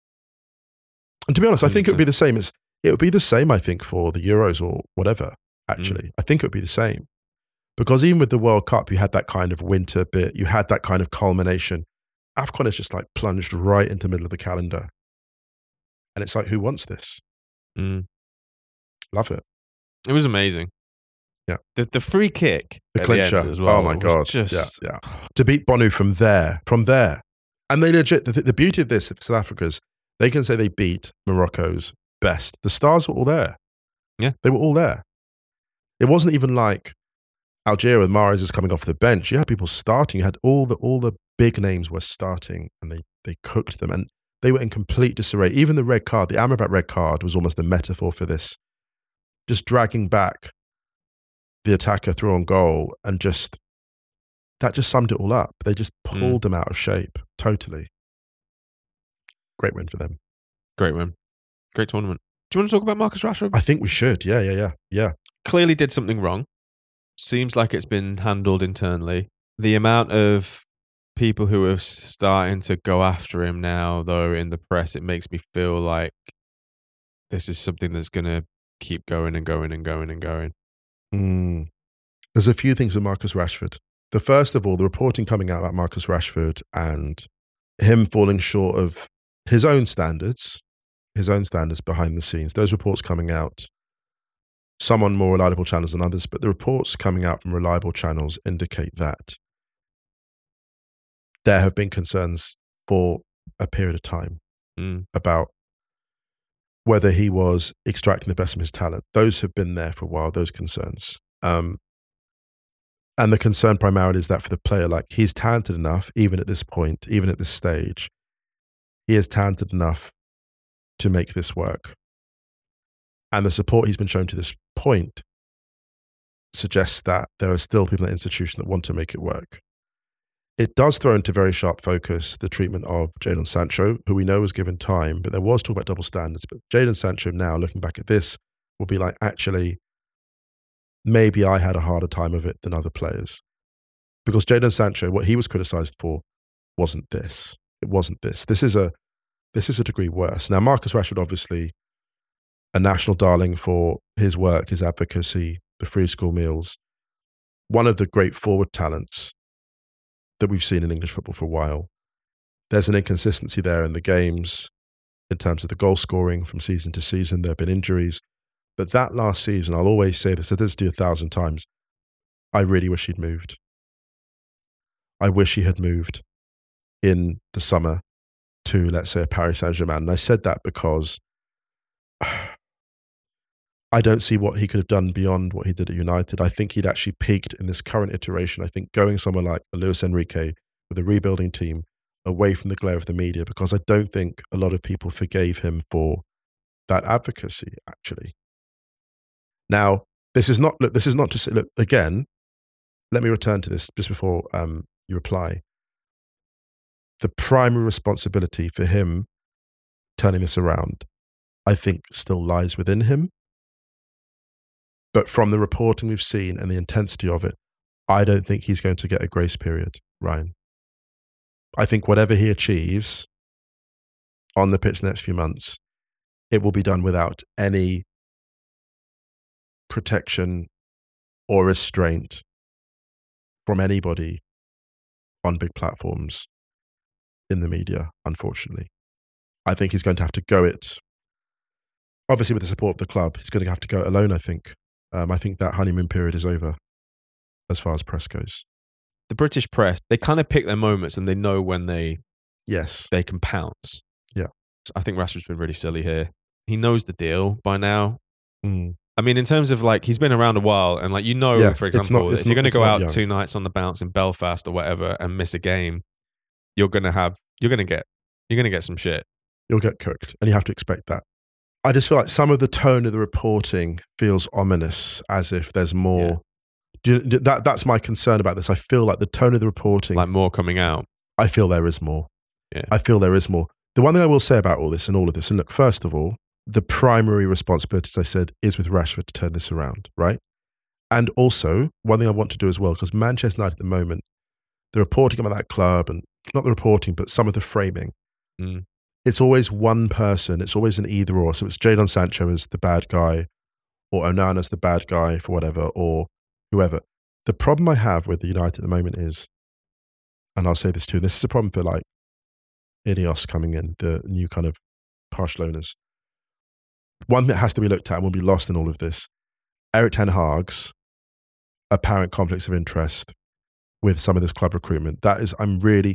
B: And to be honest, I think it would be the same. It would be the same, I think, for the Euros or whatever, actually. I think it would be the same. Because even with the World Cup, you had that kind of winter bit. You had that kind of culmination. AFCON is just like plunged right into the middle of the calendar. And it's like, who wants this? Love it.
C: It was amazing.
B: Yeah.
C: The free kick.
B: The clincher.
C: As well,
B: oh my God.
C: Just...
B: Yeah. To beat Bonu from there. And they legit, the beauty of this for South Africa is they can say they beat Morocco's best. The stars were all there.
C: Yeah.
B: They were all there. It wasn't even like Algeria with Mahrez is coming off the bench. You had people starting. You had all the big names were starting, and they cooked them. And they were in complete disarray. Even the red card, the Amrabat red card was almost a metaphor for this. Just dragging back the attacker through on goal, and that just summed it all up. They just pulled them out of shape, totally. Great win for them.
C: Great win. Great tournament. Do you want to talk about Marcus Rashford?
B: I think we should. Yeah.
C: Clearly did something wrong. Seems like it's been handled internally. The amount of people who are starting to go after him now, though, in the press, it makes me feel like this is something that's going to keep going and going and going and going.
B: There's a few things with Marcus Rashford. The first of all, the reporting coming out about Marcus Rashford and him falling short of his own standards behind the scenes. Those reports coming out, some on more reliable channels than others, but the reports coming out from reliable channels indicate that there have been concerns for a period of time about whether he was extracting the best from his talent. Those have been there for a while, those concerns. And the concern primarily is that for the player, like, he's talented enough, even at this point, even at this stage, he is talented enough to make this work. And the support he's been shown to this point suggests that there are still people in the institution that want to make it work. It does throw into very sharp focus the treatment of Jadon Sancho, who we know was given time, but there was talk about double standards. But Jadon Sancho now, looking back at this, will be like, actually, maybe I had a harder time of it than other players. Because Jadon Sancho, what he was criticised for wasn't this. It wasn't this. This is a degree worse. Now, Marcus Rashford, obviously, a national darling for his work, his advocacy, the free school meals. One of the great forward talents that we've seen in English football for a while. There's an inconsistency there in the games in terms of the goal scoring from season to season. There have been injuries. But that last season, I'll always say this, I did this 1,000 times, I really wish he'd moved. I wish he had moved in the summer to, let's say, a Paris Saint-Germain. And I said that because I don't see what he could have done beyond what he did at United. I think he'd actually peaked in this current iteration. I think going somewhere like Luis Enrique with a rebuilding team away from the glare of the media, because I don't think a lot of people forgave him for that advocacy, actually. Now, this is not to say, look, again, let me return to this just before you reply. The primary responsibility for him turning this around, I think, still lies within him. But from the reporting we've seen and the intensity of it, I don't think he's going to get a grace period, Ryan. I think whatever he achieves on the pitch the next few months, it will be done without any protection or restraint from anybody on big platforms in the media, unfortunately. I think he's going to have to go it, obviously with the support of the club, he's going to have to go it alone, I think. I think that honeymoon period is over as far as press goes.
C: the British press, they kind of pick their moments and they know when they can pounce.
B: Yeah.
C: So I think Rashford's been really silly here. He knows the deal by now.
B: Mm.
C: I mean, in terms of like, he's been around a while and like, for example, if you're going to go out 2 nights on the bounce in Belfast or whatever and miss a game, you're going to get some shit.
B: You'll get cooked, and you have to expect that. I just feel like some of the tone of the reporting feels ominous, as if there's more. Yeah. That's my concern about this. I feel like the tone of the reporting,
C: like more coming out.
B: I feel there is more.
C: Yeah.
B: I feel there is more. The one thing I will say about all this and all of this, and look, first of all, the primary responsibility, as I said, is with Rashford to turn this around, right? And also, one thing I want to do as well, because Manchester United at the moment, the reporting about that club, and not the reporting, but some of the framing, it's always one person. It's always an either or. So it's Jadon Sancho as the bad guy, or Onana as the bad guy for whatever, or whoever. The problem I have with the United at the moment is, and I'll say this too, and this is a problem for like Ineos coming in, the new kind of partial owners. One that has to be looked at and will be lost in all of this, Erik ten Hag's apparent conflicts of interest with some of this club recruitment. That is, I'm really,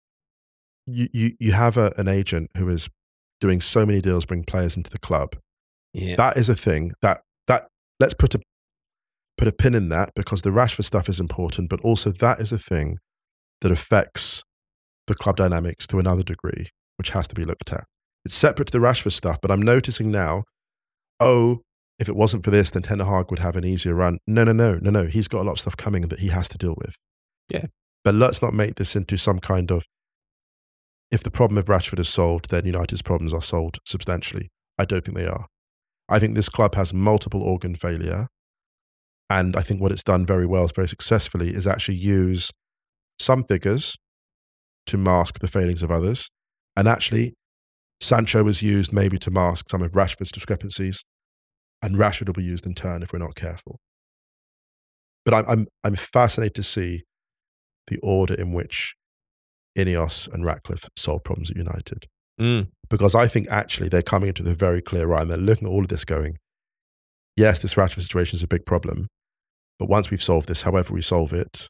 B: you have an agent who is doing so many deals, bring players into the club.
C: Yeah.
B: That is a thing that let's put a pin in that, because the Rashford stuff is important, but also that is a thing that affects the club dynamics to another degree, which has to be looked at. It's separate to the Rashford stuff, but I'm noticing now, if it wasn't for this, then Ten Hag would have an easier run. No. He's got a lot of stuff coming that he has to deal with.
C: Yeah.
B: But let's not make this into some kind of, if the problem of Rashford is solved, then United's problems are solved substantially. I don't think they are. I think this club has multiple organ failure. And I think what it's done very well, very successfully, is actually use some figures to mask the failings of others. And actually, Sancho was used maybe to mask some of Rashford's discrepancies, and Rashford will be used in turn if we're not careful. But I'm fascinated to see the order in which Ineos and Ratcliffe solve problems at United. Because I think actually they're coming into the very clear eye and they're looking at all of this going, yes, this Rashford situation is a big problem, but once we've solved this, however we solve it,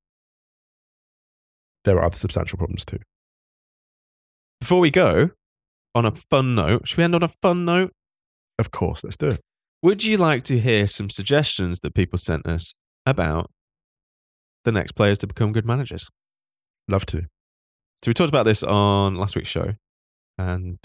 B: there are other substantial problems too.
C: Before we go, on a fun note, should we end on a fun note?
B: Of course, let's do it.
C: Would you like to hear some suggestions that people sent us about the next players to become good managers?
B: Love to.
C: So we talked about this on last week's show, and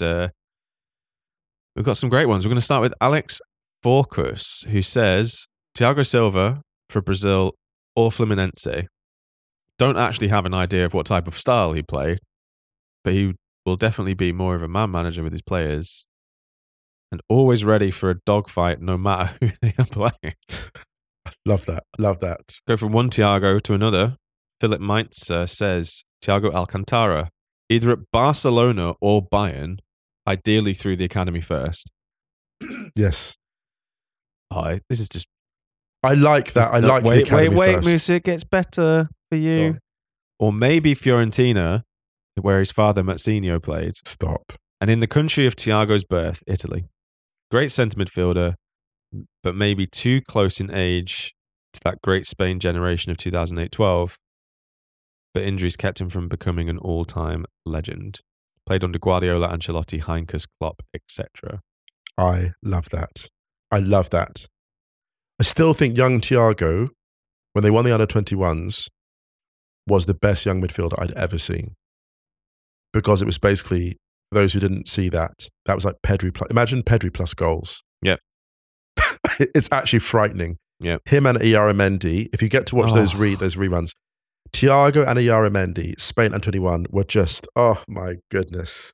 C: we've got some great ones. We're going to start with Alex Forcus, who says, Thiago Silva for Brazil or Fluminense. Don't actually have an idea of what type of style he played, but he will definitely be more of a man manager with his players and always ready for a dogfight no matter who they are playing.
B: Love that. Love that.
C: Go from one Thiago to another. Philip Meitzer says Thiago Alcantara, either at Barcelona or Bayern, ideally through the academy first.
B: Yes.
C: This is just...
B: I like that. I like the academy first.
C: Musa, it gets better for you. Or maybe Fiorentina, where his father Mazzino played.
B: Stop.
C: And in the country of Thiago's birth, Italy. Great centre midfielder, but maybe too close in age to that great Spain generation of 2008-12. But injuries kept him from becoming an all-time legend. Played under Guardiola, Ancelotti, Heinkes, Klopp, etc.
B: I love that. I love that. I still think young Thiago, when they won the under-21s, was the best young midfielder I'd ever seen. Because it was basically, for those who didn't see that, that was like Pedri plus, imagine Pedri plus goals.
C: Yep.
B: It's actually frightening.
C: Yep.
B: Him and Iaramendi, if you get to watch those reruns, Thiago and Iaramendi, Spain under 21, were just, oh my goodness.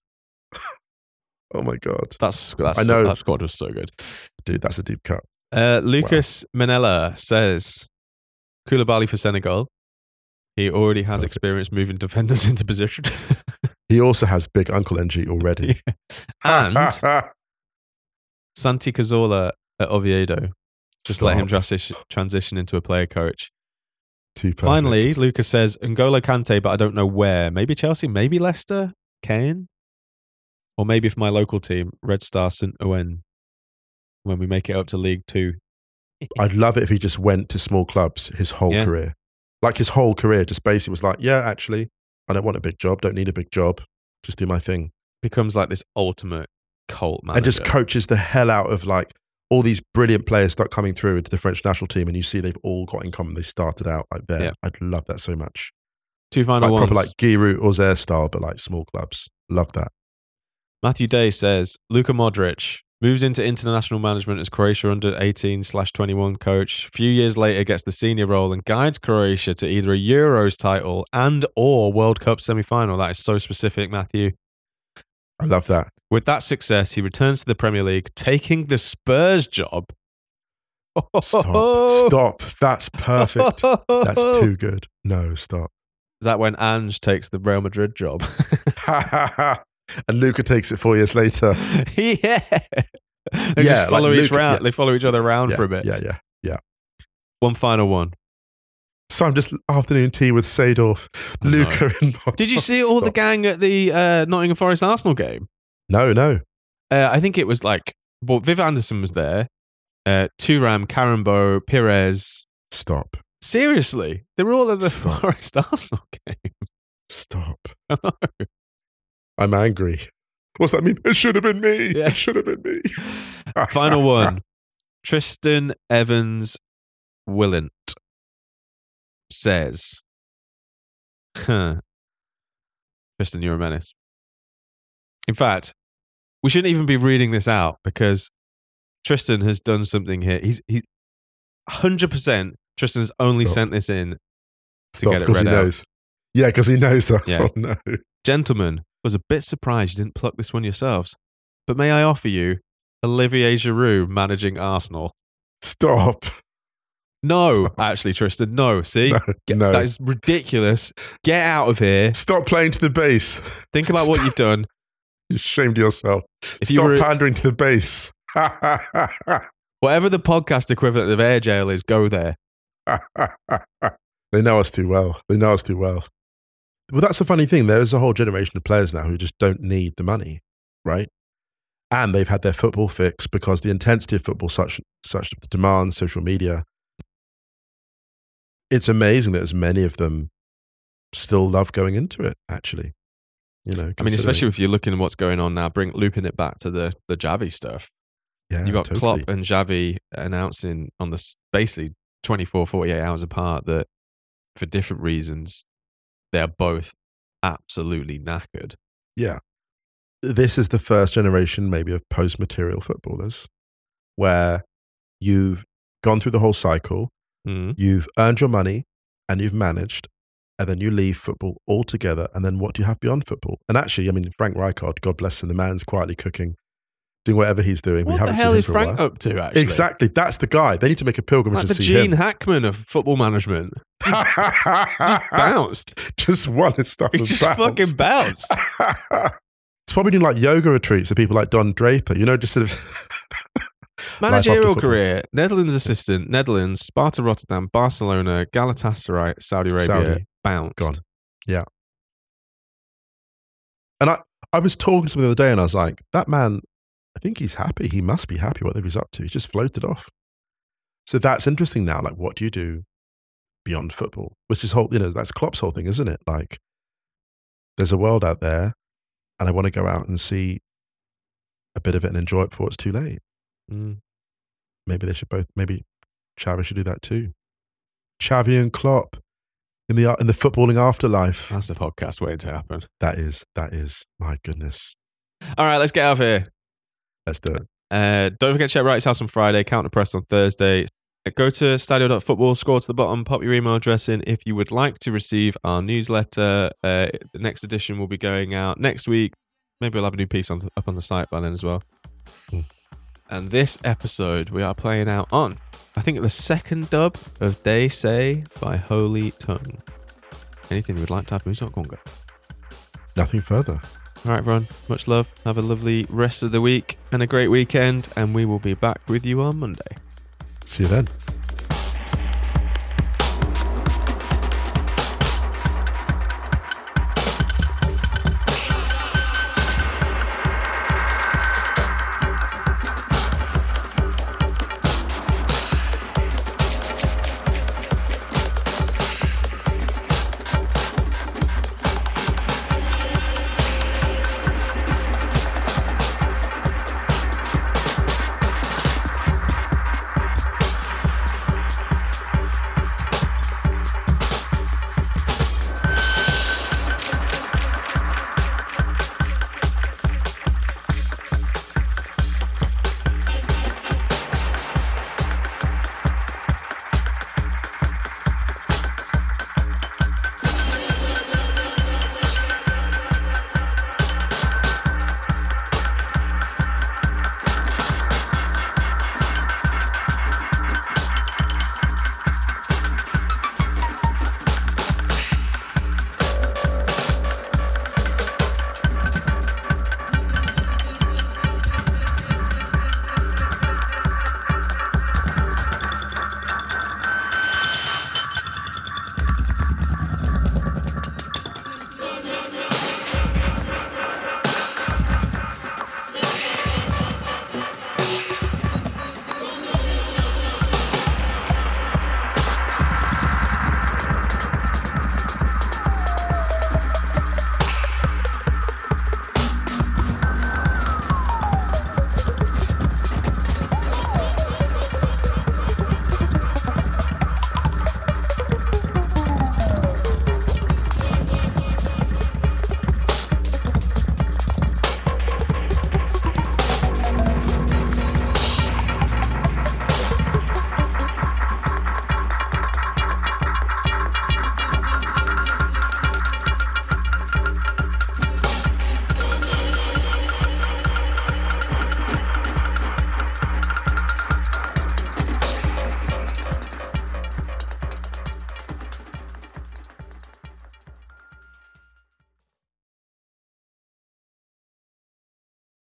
B: Oh my God.
C: I know. That squad was so good.
B: Dude, that's a deep cut.
C: Lucas Manella says Koulibaly for Senegal. He already has experience moving defenders into position.
B: He also has big Uncle NG already.
C: And Santi Cazorla at Oviedo. Just let him transition into a player coach. Finally, Lucas says N'Golo Kante, but I don't know where. Maybe Chelsea, maybe Leicester, Kane, or maybe for my local team, Red Star St. Ouen, when we make it up to League Two.
B: I'd love it if he just went to small clubs his whole career. Like his whole career just basically was like, yeah, actually, I don't want a big job, don't need a big job, just do my thing.
C: Becomes like this ultimate cult manager.
B: And just coaches the hell out of like all these brilliant players start coming through into the French national team, and you see they've all got in common. They started out like there.
C: Yeah.
B: I'd love that so much.
C: Two final
B: like
C: ones.
B: Proper like Giroud, Auxerre style, but like small clubs. Love that.
C: Matthew Day says, Luka Modric moves into international management as Croatia under 18/21 coach. A few years later gets the senior role and guides Croatia to either a Euros title and or World Cup semi-final. That is so specific, Matthew.
B: I love that.
C: With that success, he returns to the Premier League, taking the Spurs job.
B: Stop. That's perfect. That's too good. No, stop.
C: Is that when Ange takes the Real Madrid job?
B: And Luka takes it 4 years later.
C: Yeah. They just follow
B: like
C: each
B: Luka,
C: round.
B: yeah.
C: They follow each other around for a bit.
B: Yeah.
C: One final one.
B: So I'm just afternoon tea with Seedorf, Luka and Modric.
C: Did you see all the gang at the Nottingham Forest Arsenal game?
B: No.
C: I think it was like, well, Viv Anderson was there. Thuram, Karambo, Pires.
B: Stop.
C: Seriously, they were all at the Forest Arsenal game.
B: Stop. I'm angry. What's that mean? It should have been me.
C: Yeah.
B: It should have been me.
C: Final one. Tristan Evans Willant says, Tristan, you're a menace. In fact, we shouldn't even be reading this out because Tristan has done something here. He's 100% Tristan's only sent this in to get it read out.
B: Knows. Yeah, because he knows us.
C: Yeah.
B: Oh, no.
C: Gentlemen, I was a bit surprised you didn't pluck this one yourselves. But may I offer you Olivier Giroud managing Arsenal?
B: Stop.
C: No, actually, Tristan, no. See?
B: No.
C: That is ridiculous. Get out of here.
B: Stop playing to the base.
C: Think about what you've done.
B: You're ashamed of yourself.
C: If
B: Stop
C: you were,
B: pandering to the base.
C: whatever the podcast equivalent of air jail is, go there.
B: They know us too well. Well, that's a funny thing. There's a whole generation of players now who just don't need the money, right? And they've had their football fix because the intensity of football, such the demands, social media. It's amazing that as many of them still love going into it, actually. You know,
C: I mean, especially if you're looking at what's going on now, looping it back to the Xavi stuff.
B: Yeah,
C: You've got
B: totally.
C: Klopp and Xavi announcing on the basically 24, 48 hours apart that for different reasons, they're both absolutely knackered.
B: Yeah. This is the first generation maybe of post-material footballers where you've gone through the whole cycle, you've earned your money and you've managed, and then you leave football altogether, and then what do you have beyond football? And actually, I mean, Frank Rijkaard, God bless him, the man's quietly cooking, doing whatever he's doing.
C: What the hell is Frank up to, actually?
B: Exactly. That's the guy. They need to make a pilgrimage
C: like
B: to
C: the
B: see
C: Gene
B: him.
C: Hackman of football management. Just bounced.
B: Just won his stuff.
C: He just fucking bounced.
B: It's probably doing like yoga retreats for people like Don Draper, you know, just sort of
C: managerial career, Netherlands assistant, Netherlands, Sparta Rotterdam, Barcelona, Galatasaray, Saudi Arabia, bounced.
B: Gone. Yeah. And I was talking to him the other day and I was like, that man, I think he's happy. He must be happy whatever he's up to. He's just floated off. So that's interesting now. Like, what do you do beyond football? Which is that's Klopp's whole thing, isn't it? Like, there's a world out there and I want to go out and see a bit of it and enjoy it before it's too late. Maybe they should maybe Xavi should do that too. Xavi and Klopp in the footballing afterlife.
C: That's the podcast waiting to happen.
B: That is, my goodness.
C: All right, let's get out of here.
B: Let's do it.
C: Don't forget to check Wright's House on Friday, Counter Press on Thursday. Go to stadio.football, scroll to the bottom, pop your email address in if you would like to receive our newsletter. The next edition will be going out next week. Maybe we'll have a new piece up on the site by then as well. And this episode we are playing out on, I think, the second dub of Day Say by Holy Tongue. Anything you would like to add, Musa Gonga?
B: Nothing further.
C: All right, everyone. Much love. Have a lovely rest of the week and a great weekend. And we will be back with you on Monday.
B: See you then.